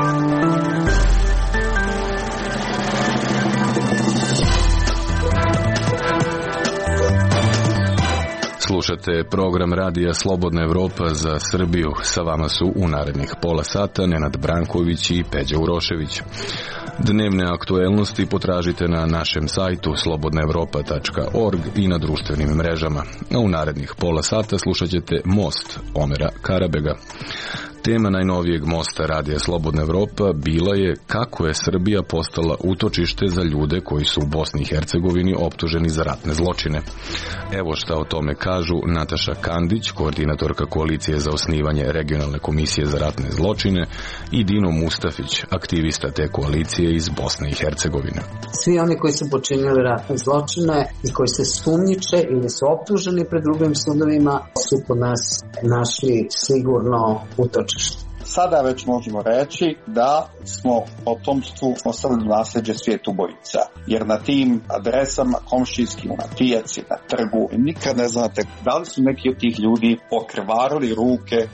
Slušate program radija Slobodna Evropa za Srbiju. Sa vama su u narednih pola sata Nenad Branković i Peđa Urošević. Dnevne aktuelnosti potražite na našem sajtu slobodnaevropa.org i na društvenim mrežama. A u narednih pola sata slušat ćete Most Omera Karabega. Tema najnovijeg mosta radija Slobodna Evropa bila je kako je Srbija postala utočište za ljude koji su u Bosni i Hercegovini optuženi za ratne zločine. Evo šta o tome kažu Nataša Kandić, koordinatorka koalicije za osnivanje regionalne komisije za ratne zločine, i Dino Mustafić, aktivista te koalicije iz Bosne i Hercegovine. Svi oni koji su počinili ratne zločine i koji se sumnjiče ili su optuženi pred drugim sudovima su kod nas našli sigurno utočište. Sada već možemo reći da smo potomstvu ostavili nasljeđe Svijetubojica, jer na tim adresama komšijskim, na pijaci, na trgu, nikad ne znate da li su neki od tih ljudi pokrvarili ruke.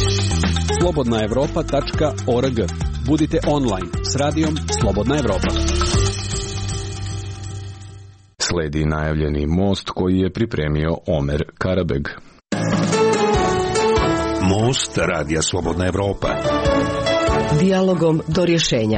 Slobodnaevropa.org. Budite online s radijom Slobodna Evropa. Sledi najavljeni most koji je pripremio Omer Karabeg. Most radija Slobodna Evropa. Dijalogom do rješenja.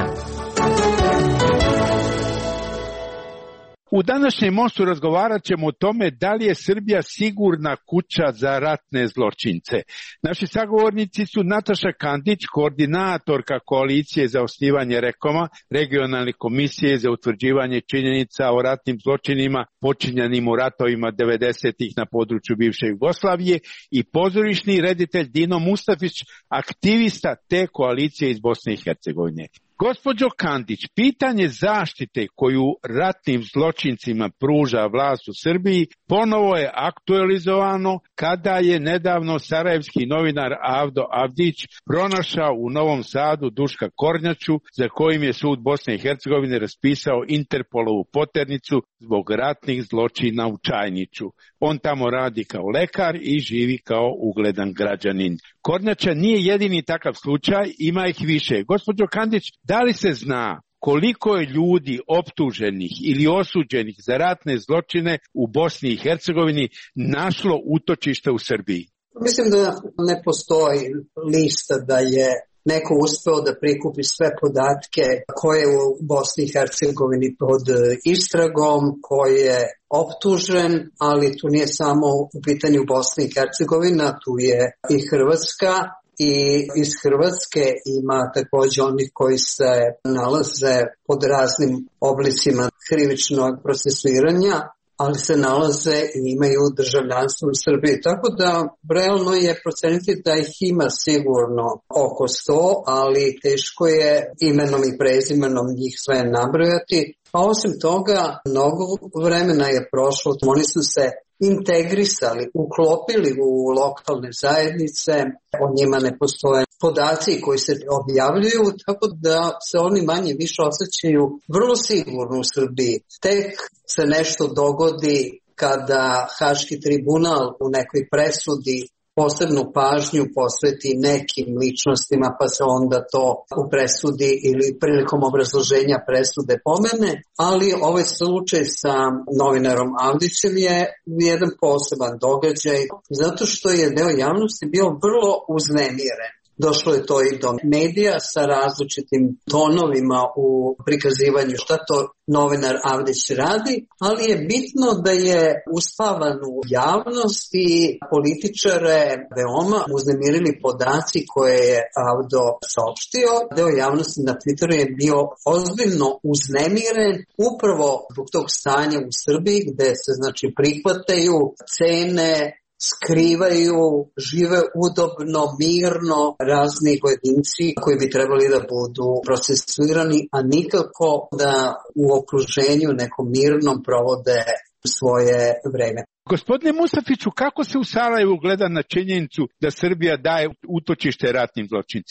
U današnjem mostu razgovarat ćemo o tome da li je Srbija sigurna kuća za ratne zločince. Naši sagovornici su Nataša Kandić, koordinatorka koalicije za osnivanje REKOM-a, regionalne komisije za utvrđivanje činjenica o ratnim zločinima počinjenim u ratovima 90-ih na području bivše Jugoslavije, i pozorišni reditelj Dino Mustafić, aktivista te koalicije iz Bosne i Hercegovine. Gospođo Kandić, pitanje zaštite koju ratnim zločincima pruža vlast u Srbiji ponovo je aktualizovano kada je nedavno sarajevski novinar Avdo Avdić pronašao u Novom Sadu Duška Kornjaču, za kojim je sud Bosne i Hercegovine raspisao Interpolovu poternicu zbog ratnih zločina u Čajniću. On tamo radi kao lekar i živi kao ugledan građanin. Kornjača nije jedini takav slučaj, ima ih više. Gospođo Kandić, da li se zna koliko je ljudi optuženih ili osuđenih za ratne zločine u Bosni i Hercegovini našlo utočište u Srbiji? Mislim da ne postoji lista da je neko uspeo da prikupi sve podatke koje je u Bosni i Hercegovini pod istragom, koji je optužen, ali tu nije samo u pitanju Bosna i Hercegovina, tu je i Hrvatska. I iz Hrvatske ima također onih koji se nalaze pod raznim oblicima krivičnog procesuiranja, ali se nalaze i imaju državljanstvo u Srbiji. Tako da realno je proceniti da ih ima sigurno oko 100, ali teško je imenom i prezimenom njih sve nabrojati. A osim toga, mnogo vremena je prošlo, oni su se integrisali, uklopili u lokalne zajednice, o njima ne postoje podaci koji se objavljuju, tako da se oni manje više osjećaju vrlo sigurno u Srbiji. Tek se nešto dogodi kada Haški tribunal u nekoj presudi posebnu pažnju posveti nekim ličnostima, pa se onda to u presudi ili prilikom obrazloženja presude pomene, ali ovaj slučaj sa novinarom Avdićem je jedan poseban događaj, zato što je deo javnosti bio vrlo uznemiren. Došlo je to i do medija sa različitim tonovima u prikazivanju šta to novinar Avdić radi, ali je bitno da je uspavan u javnost i političare veoma uznemirili podaci koje je Avdo saopštio. Deo javnosti na Twitteru je bio ozbiljno uznemiren upravo zbog tog stanja u Srbiji gde se prihvataju cene, skrivaju, žive udobno, mirno razni pojedinci koji bi trebali da budu procesuirani, a nikako da u okruženju nekom mirnom provode svoje vreme. Gospodine Mustafiću, kako se u Sarajevu gleda na činjenicu da Srbija daje utočište ratnim zločincima?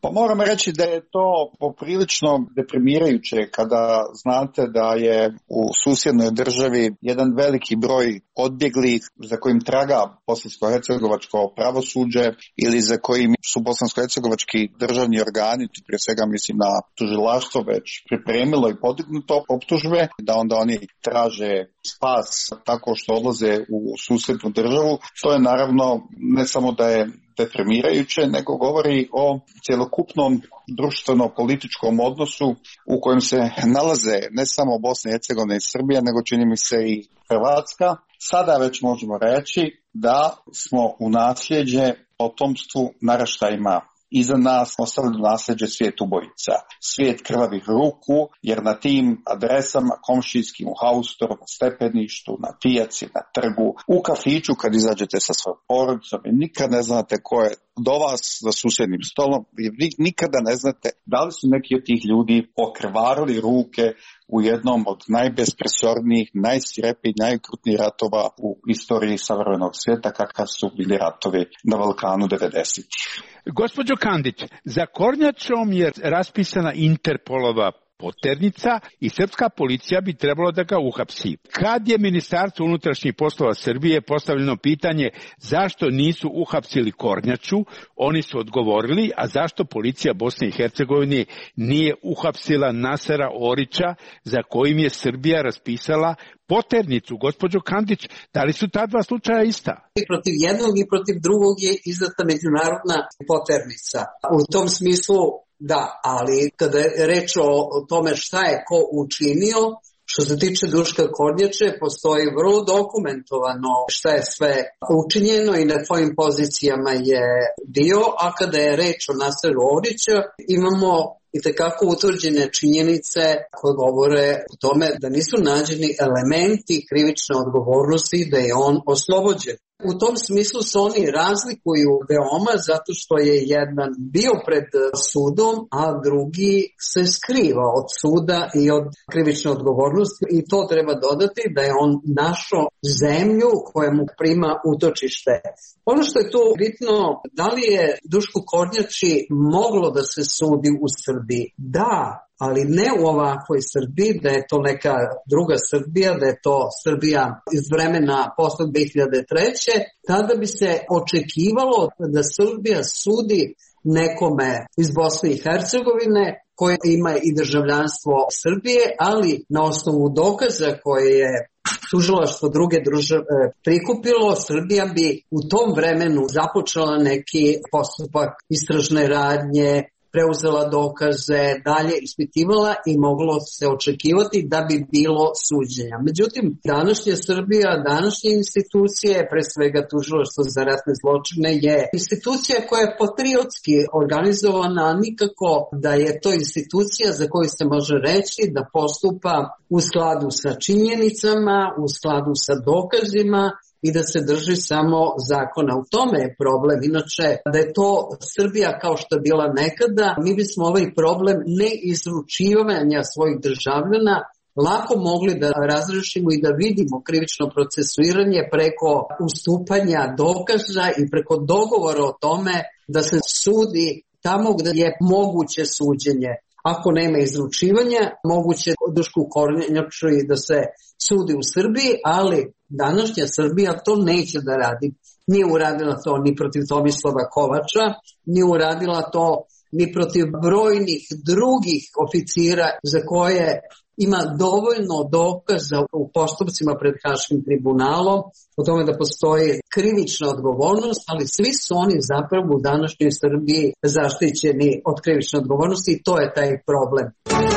Pa moram reći da je to poprilično deprimirajuće kada znate da je u susjednoj državi jedan veliki broj odbjeglih za kojim traga bosansko-hercegovačko pravosuđe ili za kojim su bosansko-hercegovački državni organi, prije svega mislim na tužilaštvo, već pripremilo i podignuto optužbe, da onda oni traže spas tako što odlaze u susjednu državu. To je naravno ne samo da je deprimirajuće, nego govori o cjelokupnom društveno-političkom odnosu u kojem se nalaze ne samo Bosna i Hercegovina i Srbija, nego čini mi se i Hrvatska. Sada već možemo reći da smo u nasljeđe potomstvu naraštajima iza nas ostavili nasljeđe svijet ubojica, svijet krvavih ruku, jer na tim adresama komšijskim, u Haustoru, na stepeništu, na pijaci, na trgu, u kafiću kad izađete sa svojom porodicom i nikad ne znate ko je do vas za susjednim stolom, vi nikada ne znate da li su neki od tih ljudi okrvarili ruke u jednom od najbespresornijih, najsvirepijih, najokrutnijih ratova u istoriji savremenog svijeta, kakav su bili ratovi na Balkanu 90-ih. Gospođo Kandić, za Kornjačom je raspisana Interpolova poternica i srpska policija bi trebalo da ga uhapsi. Kad je Ministarstvo unutrašnjih poslova Srbije postavljeno pitanje zašto nisu uhapsili Kornjaču, oni su odgovorili, a zašto policija Bosne i Hercegovine nije uhapsila Nasera Orića za kojim je Srbija raspisala poternicu. Gospođo Kandić, da li su ta dva slučaja ista? I protiv jednog i protiv drugog je izdata međunarodna poternica. U tom smislu da, ali kada je reč o tome šta je ko učinio, što se tiče Duška Kornjače, postoji vrlo dokumentovano šta je sve učinjeno i na kojim pozicijama je bio, a kada je reč o Naseru Orića, imamo itekako utvrđene činjenice koje govore o tome da nisu nađeni elementi krivične odgovornosti da je on oslobođen. U tom smislu se oni razlikuju veoma zato što je jedan bio pred sudom, a drugi se skriva od suda i od krivične odgovornosti i to treba dodati da je on našao zemlju koja mu prima utočište. Ono što je tu bitno, da li je Dušku Kornjači moglo da se sudi u Srbiji? Da, ali ne u ovakvoj Srbiji, da je to neka druga Srbija, da je to Srbija iz vremena posle 2003. Tada bi se očekivalo da Srbija sudi nekome iz Bosne i Hercegovine koji ima i državljanstvo Srbije, ali na osnovu dokaza koje je tužilaštvo druge države prikupilo, Srbija bi u tom vremenu započela neki postupak istražne radnje, preuzela dokaze, dalje ispitivala i moglo se očekivati da bi bilo suđenja. Međutim, današnja Srbija, današnje institucije, pre svega tužilaštvo za ratne zločine, je institucija koja je patriotski organizovana, a nikako da je to institucija za koju se može reći da postupa u skladu sa činjenicama, u skladu sa dokazima i da se drži samo zakona. U tome je problem. Inače, da je to Srbija kao što je bila nekada, mi bismo ovaj problem neizručivanja svojih državljana lako mogli da razrešimo i da vidimo krivično procesuiranje preko ustupanja dokaza i preko dogovora o tome da se sudi tamo gde je moguće suđenje. Ako nema izručivanja, moguće Dušku Kornjaču i da se sudi u Srbiji, ali današnja Srbija to neće da radi. Nije uradila to ni protiv Tomislava Kovača, nije uradila to ni protiv brojnih drugih oficira za koje ima dovoljno dokaza u postupcima pred Haškim tribunalom o tome da postoji krivična odgovornost, ali svi su oni zapravo u današnjoj Srbiji zaštićeni od krivične odgovornosti i to je taj problem.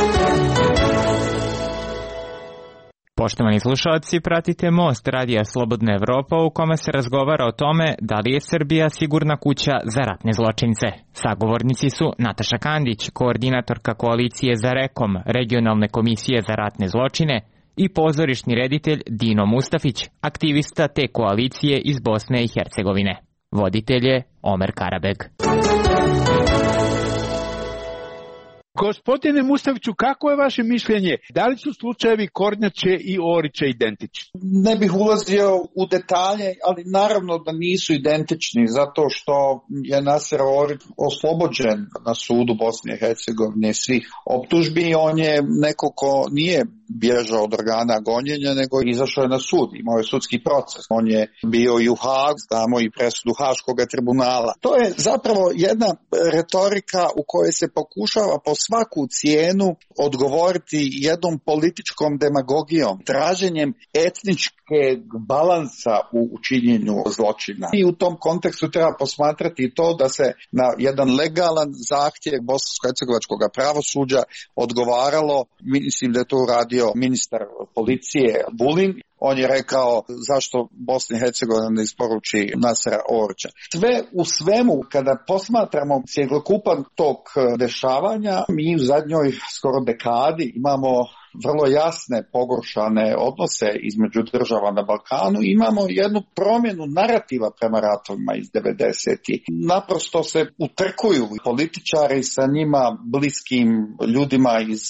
Poštovani slušalci, pratite Most Radija Slobodna Evropa u kome se razgovara o tome da li je Srbija sigurna kuća za ratne zločince. Sagovornici su Nataša Kandić, koordinatorka koalicije za REKOM, regionalne komisije za ratne zločine, i pozorišni reditelj Dino Mustafić, aktivista te koalicije iz Bosne i Hercegovine. Voditelj je Omer Karabeg. Gospodine Mustafiću, kako je vaše mišljenje? Da li su slučajevi Kornjače i Orića identični? Ne bih ulazio u detalje, ali naravno da nisu identični, zato što je Naser Orić oslobođen na sudu Bosne i Hercegovine svih optužbi. On je neko ko nije bježao od organa gonjenja, nego izašao je na sud, imao je sudski proces. On je bio i u Hagu, znamo i presudu Haškog tribunala. To je zapravo jedna retorika u kojoj se pokušava po svaku cijenu odgovoriti jednom političkom demagogijom, traženjem etničkog balansa u činjenju zločina. I u tom kontekstu treba posmatrati to da se na jedan legalan zahtjev bosansko-hercegovačkog pravosuđa odgovaralo, mislim da je to uradio ministar policije Vulin. On je rekao zašto Bosna i Hercegovina ne isporuči Nasera Orića. Sve u svemu, kada posmatramo cjelokupan tok dešavanja, mi u zadnjoj skoro dekadi imamo vrlo jasne pogoršane odnose između država na Balkanu. Imamo jednu promjenu narativa prema ratovima iz 90-ih. Naprosto se utrkuju političari sa njima bliskim ljudima iz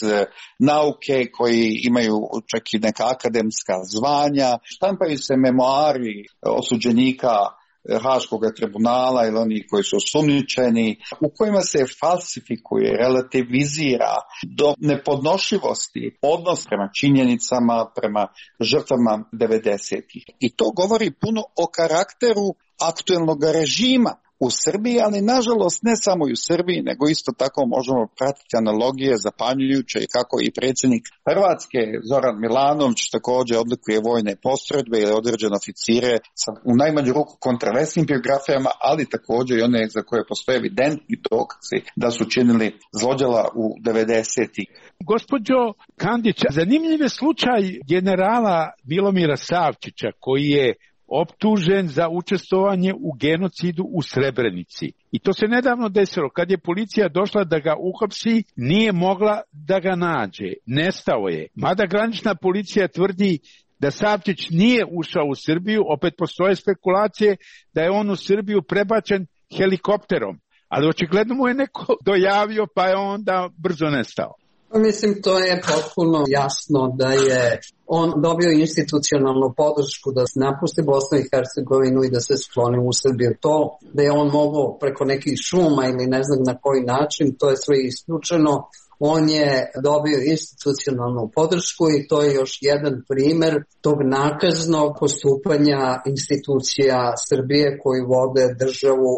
nauke koji imaju čak i neka akademska zvanja. Štampaju se memoari osuđenika Haškog tribunala ili oni koji su osumnjičeni, u kojima se falsifikuje, relativizira do nepodnošljivosti odnos prema činjenicama, prema žrtvama 90-ih. I to govori puno o karakteru aktuelnog režima u Srbiji, ali nažalost ne samo i u Srbiji, nego isto tako možemo pratiti analogije zapanjujuće i kako i predsjednik Hrvatske Zoran Milanović također odlikuje vojne postrojbe ili određene oficire sa u najmanju ruku kontraversnim biografijama, ali također i one za koje postoje evidentni dokazi da su činili zlođela u 90-ih. Gospođo Kandić, zanimljiv je slučaj generala Milomira Savčića koji je optužen za učestvovanje u genocidu u Srebrenici. I to se nedavno desilo. Kad je policija došla da ga uhapsi, nije mogla da ga nađe. Nestao je. Mada granična policija tvrdi da Savčić nije ušao u Srbiju, opet postoje spekulacije da je on u Srbiju prebačen helikopterom. Ali očigledno mu je neko dojavio pa je onda brzo nestao. Mislim, to je potpuno jasno da je on dobio institucionalnu podršku da se napusti Bosnu i Hercegovinu i da se skloni u Srbiju. To da je on mogao preko nekih šuma ili ne znam na koji način, to je sve isključeno. On je dobio institucionalnu podršku i to je još jedan primjer tog nakaznog postupanja institucija Srbije koji vode državu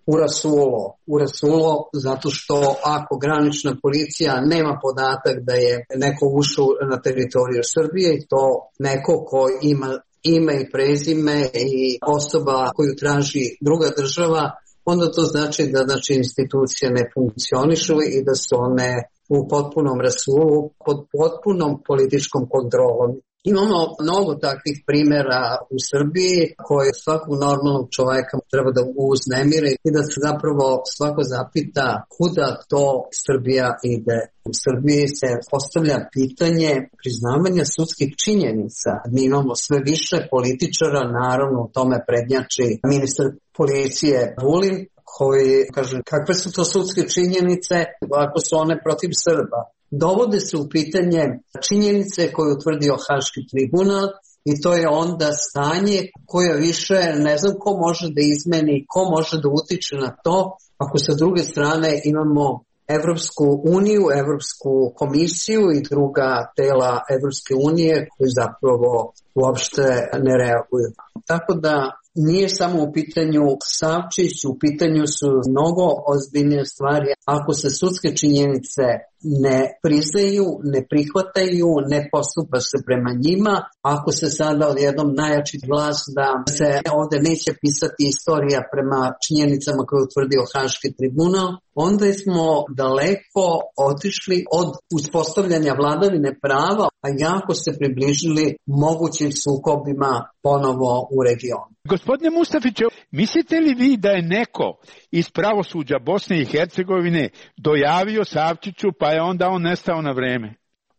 u rasulo, zato što ako granična policija nema podatak da je neko ušao na teritoriju Srbije i to neko ko ima ime i prezime i osoba koju traži druga država, onda to znači da institucije ne funkcionišu i da su one u potpunom rasulu, pod potpunom političkom kontrolom. Imamo mnogo takvih primjera u Srbiji koje svakog normalnog čovjeka treba da uznemire i da se zapravo svako zapita kuda to Srbija ide. U Srbiji se postavlja pitanje priznavanja sudskih činjenica. Mi imamo sve više političara, naravno u tome prednjači ministar policije Vulin, koji kaže kakve su to sudske činjenice ako su one protiv Srba. Dovode se u pitanje činjenice koje je utvrdio Haški tribunal i to je onda stanje koje više ne znam ko može da izmeni, ko može da utiče na to ako sa druge strane imamo Evropsku uniju, Evropsku komisiju i druga tela Evropske unije koji zapravo uopšte ne reaguju. Tako da nije samo u pitanju Savčić, u pitanju su mnogo ozbiljnije stvari. Ako se sudske činjenice ne priznaju, ne prihvataju, ne postupa se prema njima, ako se sada odjednom najjači glas da se ovdje neće pisati istorija prema činjenicama koje je utvrdio Haški tribunal, onda smo daleko otišli od uspostavljanja vladavine prava, a jako se približili mogućim sukobima ponovo u regionu. Gospodine Mustafiću, mislite li vi da je neko iz pravosuđa Bosne i Hercegovine dojavio Savčiću pa je onda on nestao na vreme?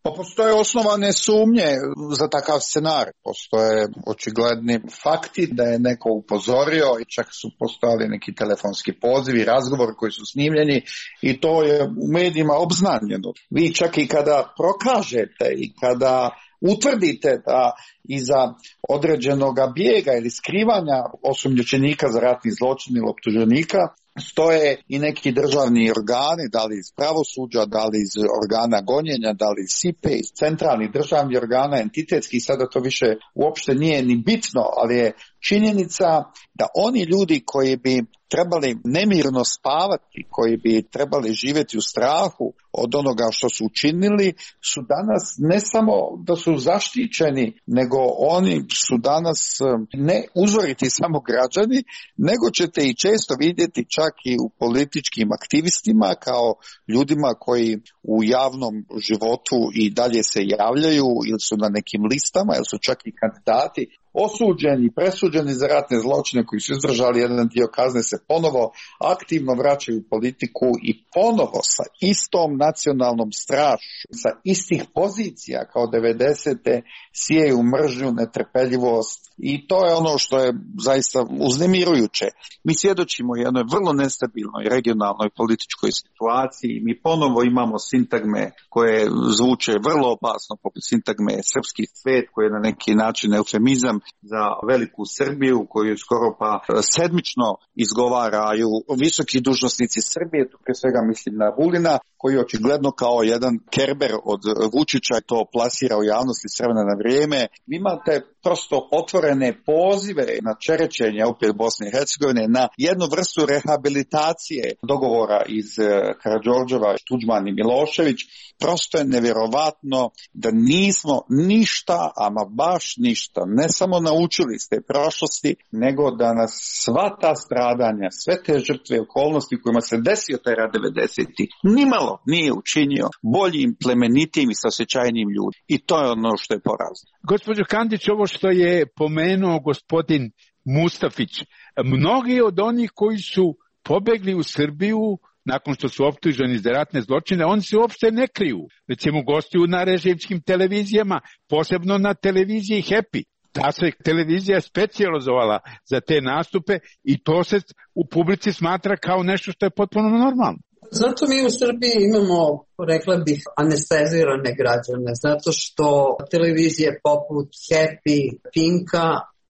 Pa postoje osnovane sumnje za takav scenar. Postoje očigledni fakti da je neko upozorio i čak su postojali neki telefonski pozivi, razgovor koji su snimljeni i to je u medijima obznanjeno. Vi čak i kada prokažete i kada utvrdite da iza određenog bijega ili skrivanja osumnjičenika za ratni zločin ili optuženika stoje i neki državni organi, da li iz pravosuđa, da li iz organa gonjenja, da li iz SIPE, iz centralnih državnih organa, entitetskih, sada to više uopšte nije ni bitno, ali je činjenica da oni ljudi koji bi trebali nemirno spavati, koji bi trebali živjeti u strahu od onoga što su učinili, su danas ne samo da su zaštićeni, nego oni su danas ne uzoriti samo građani, nego ćete i često vidjeti čak i u političkim aktivistima kao ljudima koji u javnom životu i dalje se javljaju ili su na nekim listama ili su čak i kandidati osuđeni, presuđeni za ratne zločine koji su izdržali jedan dio kazne, se ponovo aktivno vraćaju u politiku i ponovo sa istom nacionalnom strašću, sa istih pozicija kao 90. sijeju mržnju, netrpeljivost i to je ono što je zaista uznemirujuće. Mi svjedočimo jednoj vrlo nestabilnoj regionalnoj političkoj situaciji, mi ponovo imamo sintagme koje zvuče vrlo opasno, poput sintagme srpski svet, koji je na neki način eufemizam za veliku Srbiju, koju skoro pa sedmično izgovaraju visoki dužnosnici Srbije, tu prije svega mislim na Vulina, koji očigledno kao jedan Kerber od Vučića to plasira u javnosti s vremena na vrijeme. Vi imate prosto otvorene pozive na čerećenje opet Bosne i Hercegovine, na jednu vrstu rehabilitacije dogovora iz Karađorđeva, Tuđman i Milošević. Prosto je nevjerovatno da nismo ništa, ama baš ništa, ne samo naučili iz te prošlosti, nego da nas sva ta stradanja, sve te žrtve okolnosti kojima se desio taj rat 90-ih, nimalo nije učinio boljim, plemenitijim i saosjećajnijim ljudima. I to je ono što je porazno. Gospođo Kandić, ovo što je pomenuo gospodin Mustafić, mnogi od onih koji su pobegli u Srbiju nakon što su optuženi za ratne zločine, oni se uopšte ne kriju. Recimo gostuju na režimskim televizijama, posebno na televiziji Happy. Ta se televizija specijalizovala za te nastupe i to se u publici smatra kao nešto što je potpuno normalno. Zato mi u Srbiji imamo, rekla bih, anestezirane građane, zato što televizije poput Happy, Pinka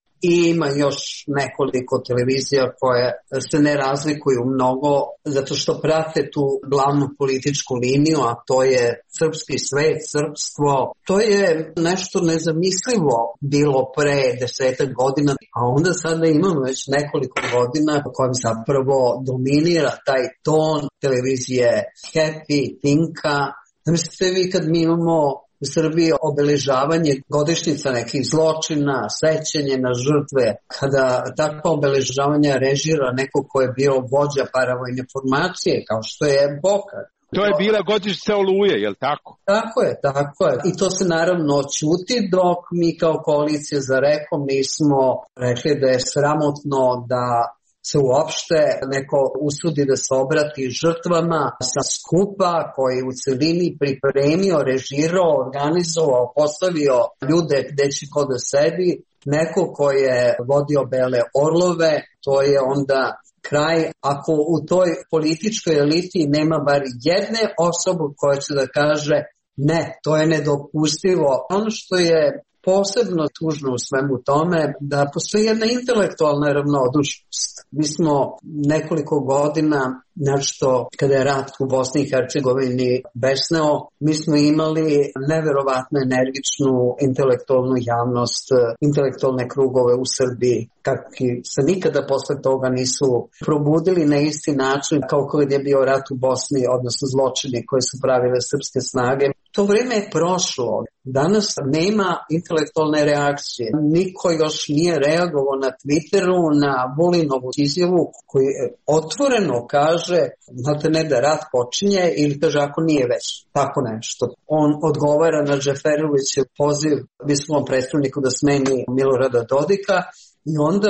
i ima još nekoliko televizija koje se ne razlikuju mnogo zato što prate tu glavnu političku liniju, a to je srpski svet, srpstvo. To je nešto nezamislivo bilo pre 10 godina, a onda sada imamo već nekoliko godina u kojem zapravo dominira taj ton televizije Happy, Pinka. Mislite vi kad mi imamo u Srbiji obeležavanje godišnjica nekih zločina, sećanje na žrtve, kada takva obeležavanja režira neko ko je bio vođa paravojne formacije, kao što je Boka. To je bila godišnjica Oluje, je li tako? Tako je, tako je. I to se naravno ćuti dok mi kao koalicija za Rekom nismo rekli da je sramotno da se uopšte neko usudi da se obrati žrtvama sa skupa koji u celini pripremio, režirao, organizovao, postavio ljude gde će ko da sedi. Neko ko je vodio Bele orlove, to je onda kraj. Ako u toj političkoj eliti nema bar jedne osobe koja će da kaže ne, to je nedopustivo. Ono što je posebno tužno u svemu tome da postoji jedna intelektualna ravnodušnost. Mi smo nekoliko godina, nešto kada je rat u Bosni i Hercegovini besneo, mi smo imali neverovatno energičnu intelektualnu javnost, intelektualne krugove u Srbiji, kakvi se nikada posle toga nisu probudili na isti način kao kad je bio rat u Bosni, odnosno zločini koje su pravile srpske snage. To vrijeme je prošlo. Danas nema intelektualne reakcije. Niko još nije reagovao na Twitteru, na Vulinovu izjavu koji otvoreno kaže, znate ne da rat počinje ili kaže ako nije već tako nešto. On odgovara na Džeferovićev poziv visokom predstavniku da smeni Milorada Dodika i onda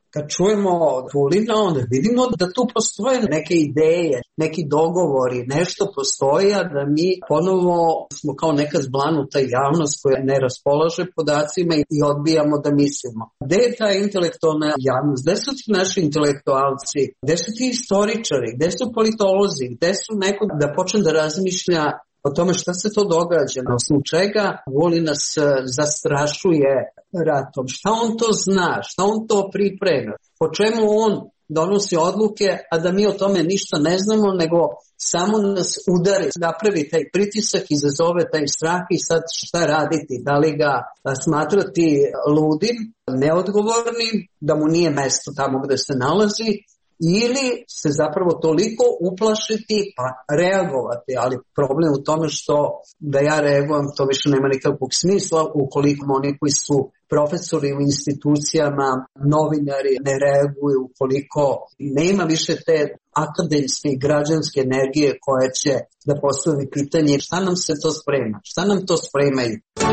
Kad čujemo Vulina, onda vidimo da tu postoje neke ideje, neki dogovori, nešto postoji, a da mi ponovo smo kao neka zblanuta javnost koja ne raspolaže podacima i odbijamo da mislimo. Gde je ta intelektualna javnost? Gde su ti naši intelektualci? Gde su ti istoričari? Gde su politolozi? Gde su neko da počne da razmišlja o tome šta se to događa, na osnovu čega Vulin nas zastrašuje ratom, šta on to zna, šta on to priprema, po čemu on donosi odluke, a da mi o tome ništa ne znamo, nego samo nas udari, napravi taj pritisak, izazove taj strah i sad šta raditi, da li ga smatrati ludim, neodgovornim, da mu nije mesto tamo gde se nalazi, ili se zapravo toliko uplašiti pa reagovati, ali problem u tome što da ja reagujem, to više nema nikakvog smisla ukoliko oni koji su profesori u institucijama, novinari ne reaguju, ukoliko nema više te akademske i građanske energije koja će da postavi pitanje šta nam se to sprema, šta nam to spremaju.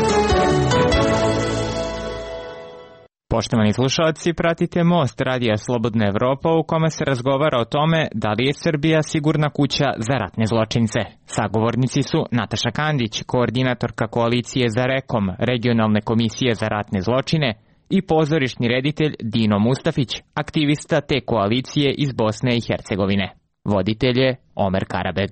Poštovani slušalci, pratite Most Radija Slobodna Evropa u kome se razgovara o tome da li je Srbija sigurna kuća za ratne zločince. Sagovornici su Nataša Kandić, koordinatorka koalicije za REKOM, regionalne komisije za ratne zločine, i pozorišni reditelj Dino Mustafić, aktivista te koalicije iz Bosne i Hercegovine. Voditelj je Omer Karabeg.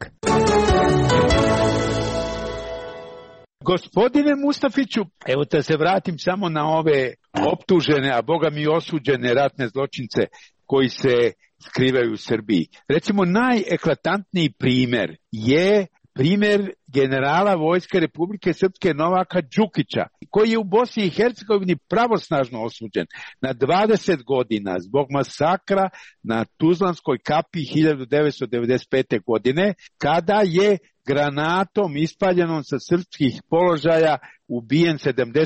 Gospodine Mustafiću, evo da se vratim samo na ove optužene, a boga mi osuđene ratne zločince koji se skrivaju u Srbiji. Recimo, najeklatantniji primer je primer generala Vojske Republike Srpske Novaka Đukića, koji je u Bosni i Hercegovini pravosnažno osuđen na 20 godina zbog masakra na Tuzlanskoj kapiji 1995. godine, kada je granatom ispaljenom sa srpskih položaja ubijen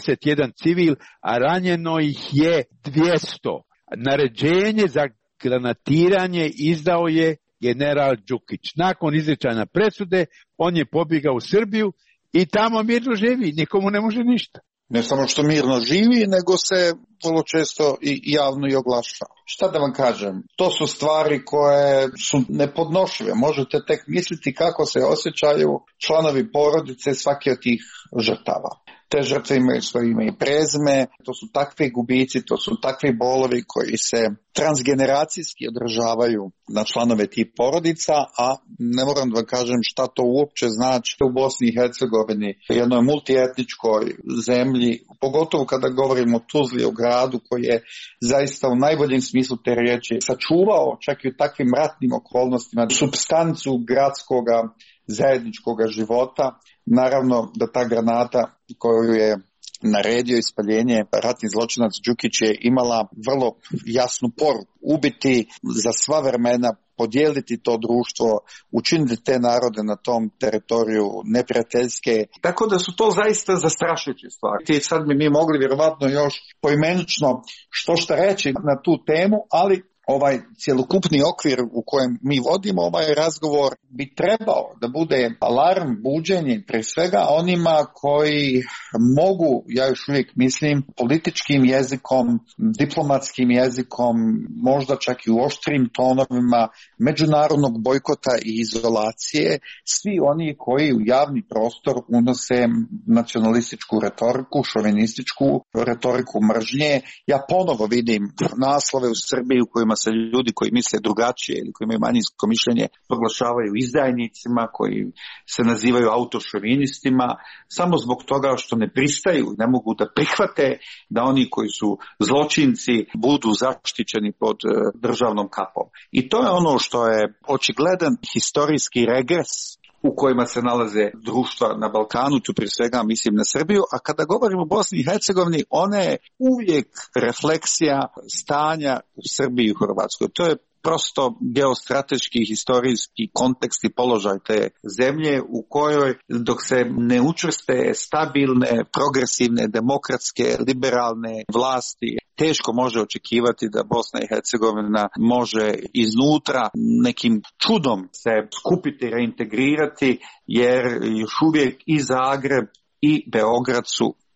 71 civil, a ranjeno ih je 200. Naređenje za granatiranje izdao je general Đukić. Nakon izricanja presude, on je pobjegao u Srbiju i tamo mirno živi, nikomu ne može ništa. Ne samo što mirno živi, nego se vrlo često i javno i oglašava. Šta da vam kažem, to su stvari koje su nepodnošljive. Možete tek misliti kako se osjećaju članovi porodice svake od tih žrtava. Te žrtve imaju svoje ime i prezime, to su takvi gubici, to su takvi bolovi koji se transgeneracijski održavaju na članove tih porodica, a ne moram da vam kažem šta to uopće znači u Bosni i Hercegovini, jednoj multietničkoj zemlji, pogotovo kada govorimo o Tuzli, o gradu koji je zaista u najboljem smislu te riječi sačuvao čak i u takvim ratnim okolnostima supstancu gradskoga zajedničkoga života. Naravno da ta granata koju je naredio ispaljenje ratni zločinac Đukić je imala vrlo jasnu poruku. Ubiti za sva vremena, podijeliti to društvo, učiniti te narode na tom teritoriju neprijateljske. Tako da su to zaista zastrašujuće stvari. Sad bi mi mogli vjerovatno još poimenično što reći na tu temu, ali ovaj cjelokupni okvir u kojem mi vodimo ovaj razgovor bi trebao da bude alarm, buđenje pre svega onima koji mogu, ja još uvijek mislim, političkim jezikom, diplomatskim jezikom, možda čak i u oštrim tonovima međunarodnog bojkota i izolacije, svi oni koji u javni prostor unose nacionalističku retoriku, šovinističku retoriku mržnje. Ja ponovo vidim naslove u Srbiji u kojima se ljudi koji misle drugačije ili koji imaju manjinsko mišljenje proglašavaju izdajnicima, koji se nazivaju autošovinistima, samo zbog toga što ne pristaju, ne mogu da prihvate da oni koji su zločinci budu zaštićeni pod državnom kapom. I to je ono što je očigledan historijski regres u kojima se nalaze društva na Balkanu, tu prije svega mislim na Srbiju, a kada govorimo o Bosni i Hercegovini, ona je uvijek refleksija stanja u Srbiji i u Hrvatskoj. To je prosto geostrateški, historijski kontekst i položaj te zemlje u kojoj dok se ne učvrste stabilne, progresivne, demokratske, liberalne vlasti, teško može očekivati da Bosna i Hercegovina može iznutra nekim čudom se skupiti, reintegrirati, jer još uvijek i Zagreb i Beograd su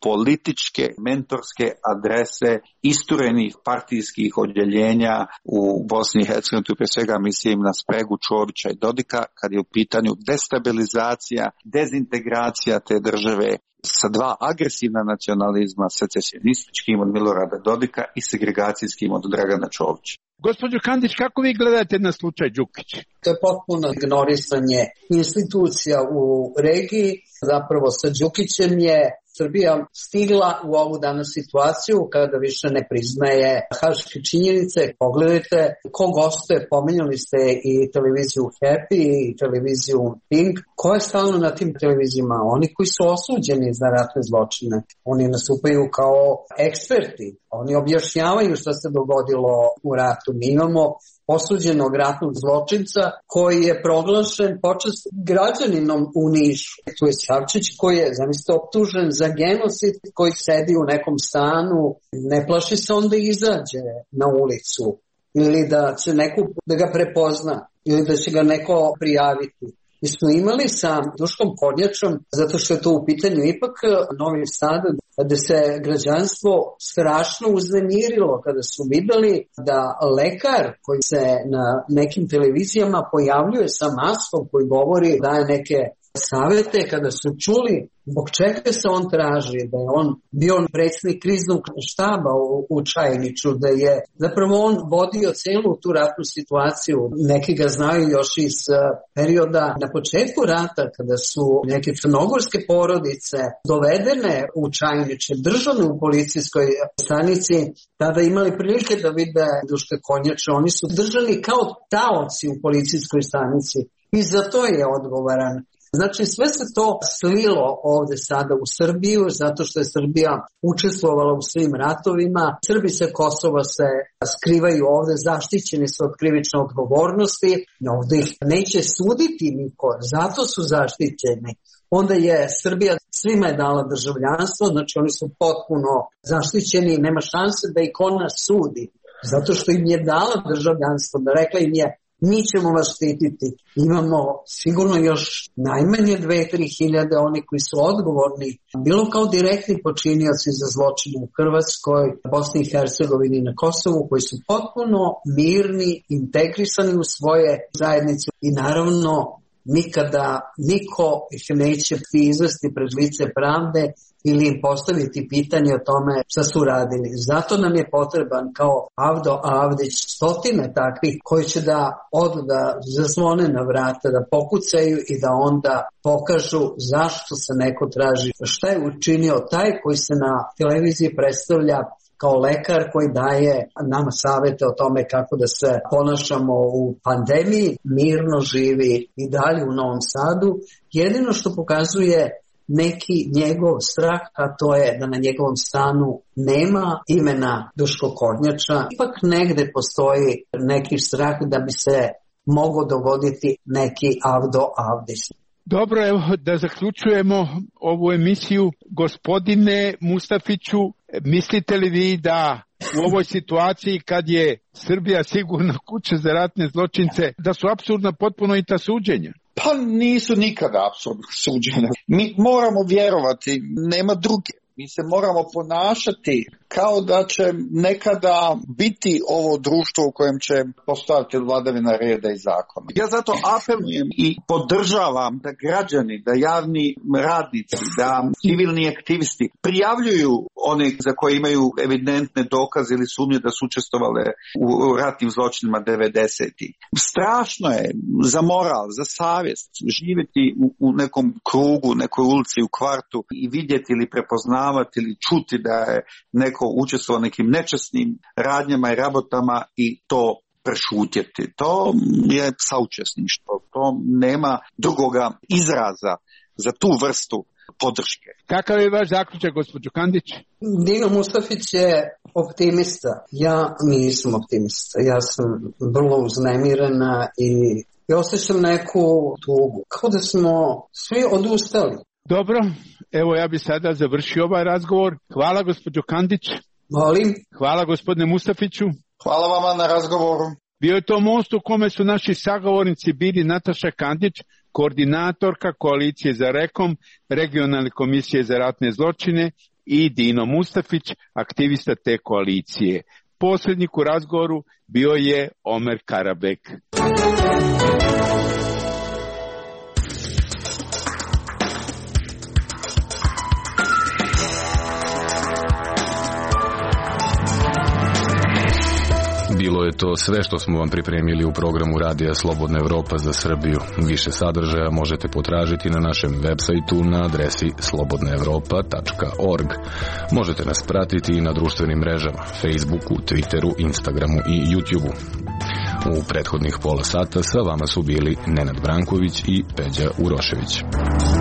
političke, mentorske adrese isturenih partijskih odjeljenja u Bosni i Hercegovini, tu pre svega mislim na spregu Čovića i Dodika, kad je u pitanju destabilizacija, dezintegracija te države sa dva agresivna nacionalizma, secesionističkim od Milorada Dodika i segregacijskim od Dragana Čovića. Gospođo Kandić, kako vi gledate na slučaj Đukić? To je potpuno ignorisanje institucija u regiji. Zapravo sa Đukićem je Srbija stigla u ovu danas situaciju kada više ne priznaje haške činjenice. Pogledajte ko gostuje, pomenjali ste i televiziju Happy i televiziju Pink. Ko je stalno na tim televizijama? Oni koji su osuđeni za ratne zločine. Oni nastupaju kao eksperti. Oni objašnjavaju šta se dogodilo u ratu. Mi imamo osuđenog ratnog zločinca koji je proglašen počast građaninom u Nišu. Tu je Savčić koji je, zamislite, optužen za genocid, koji sedi u nekom stanu, ne plaši se onda izađe na ulicu ili da će neko da ga prepozna ili da će ga neko prijaviti. Mi smo imali sa Duškom Kornjačom, zato što je to u pitanju ipak Novi Sad, da se građanstvo strašno uznemirilo kada su videli da lekar koji se na nekim televizijama pojavljuje sa maskom koji govori daje neke savete, kada su čuli zbog čega se on traži, da je on bio predsjednik kriznog štaba u Čajniću, da je zapravo on vodio celu tu ratnu situaciju. Neki ga znaju još iz perioda na početku rata, kada su neke crnogorske porodice dovedene u Čajniće, držane u policijskoj stanici, tada imali prilike da vide Duška Kornjača. Oni su držani kao taoci u policijskoj stanici i za to je odgovoran. Znači sve se to slilo ovde sada u Srbiju, zato što je Srbija učestvovala u svim ratovima. Srbi sa Kosova se skrivaju ovde, zaštićeni su od krivične odgovornosti, ovde ih neće suditi niko, zato su zaštićeni. Onda je Srbija svima je dala državljanstvo, znači oni su potpuno zaštićeni, nema šanse da ih ona sudi, zato što im je dala državljanstvo, da rekla im je mi ćemo vas štititi. Imamo sigurno još najmanje 2-3 hiljade oni koji su odgovorni, bilo kao direktni počinioci za zločine u Hrvatskoj, Bosni i Hercegovini i na Kosovu, koji su potpuno mirni, integrisani u svoje zajednice i naravno nikada niko ih neće izvesti pred lice pravde ili im postaviti pitanje o tome šta su radili. Zato nam je potreban kao Avdo Avdić stotine takvih koji će da odu da zazvone na vrata, da pokucaju i da onda pokažu zašto se neko traži. Šta je učinio taj koji se na televiziji predstavlja kao lekar koji daje nama savete o tome kako da se ponašamo u pandemiji, mirno živi i dalje u Novom Sadu. Jedino što pokazuje neki njegov strah, a to je da na njegovom stanu nema imena Duško Kornjača. Ipak negde postoji neki strah da bi se mogao dogoditi neki Avdo Avdić. Dobro, evo da zaključujemo ovu emisiju. Gospodine Mustafiću, mislite li vi da u ovoj situaciji kad je Srbija sigurna kuća za ratne zločince, da su apsurdna potpuno i ta suđenja? Pa nisu nikada apsurdna suđenja. Mi moramo vjerovati, nema druge. Mi se moramo ponašati kao da će nekada biti ovo društvo u kojem će postojati vladavina reda i zakona. Ja zato apelujem i podržavam da građani, da javni radnici, da civilni aktivisti prijavljuju one za koje imaju evidentne dokaze ili sumnje da su učestvovale u ratnim zločinima 90-ih. Strašno je za moral, za savjest živjeti u nekom krugu, nekoj ulici, u kvartu i vidjeti ili prepoznavati ili čuti da je neko učestvovao nekim nečasnim radnjama i rabotama i to prešutjeti. To je saučesništvo. To nema drugoga izraza za tu vrstu podrške. Kakav je vaš zaključak, gospođo Kandić? Dino Mustafić je optimista. Ja nisam optimista. Ja sam vrlo uznemirena i osjećam neku tugu. Kao da smo svi odustali. Dobro, evo ja bi sada završio ovaj razgovor. Hvala gospođo Kandić. Molim. Hvala gospodine Mustafiću. Hvala vama na razgovoru. Bio je to most u kome su naši sagovornici bili Nataša Kandić, koordinatorka koalicije za REKOM, regionalne komisije za ratne zločine, i Dino Mustafić, aktivista te koalicije. Posrednik u razgovoru bio je Omer Karabek. Bilo je to sve što smo vam pripremili u programu Radija Slobodna Evropa za Srbiju. Više sadržaja možete potražiti na našem web sajtu na adresi slobodnaevropa.org. Možete nas pratiti i na društvenim mrežama, Facebooku, Twitteru, Instagramu i YouTubeu. U prethodnih pola sata sa vama su bili Nenad Branković i Peđa Urošević.